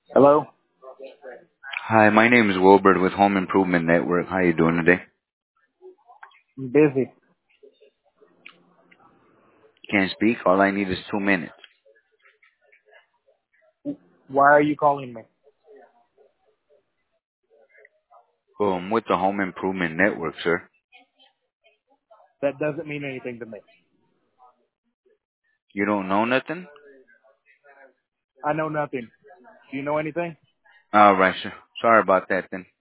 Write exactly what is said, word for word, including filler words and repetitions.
Hello? Hi, my name is Wilbert with Home Improvement Network. How you doing today? I'm busy. Can't speak. All I need is two minutes. Why are you calling me? Oh, I'm with the Home Improvement Network, sir. That doesn't mean anything to me. You don't know nothing? I know nothing. Do you know anything? All right, sir. Sorry about that then.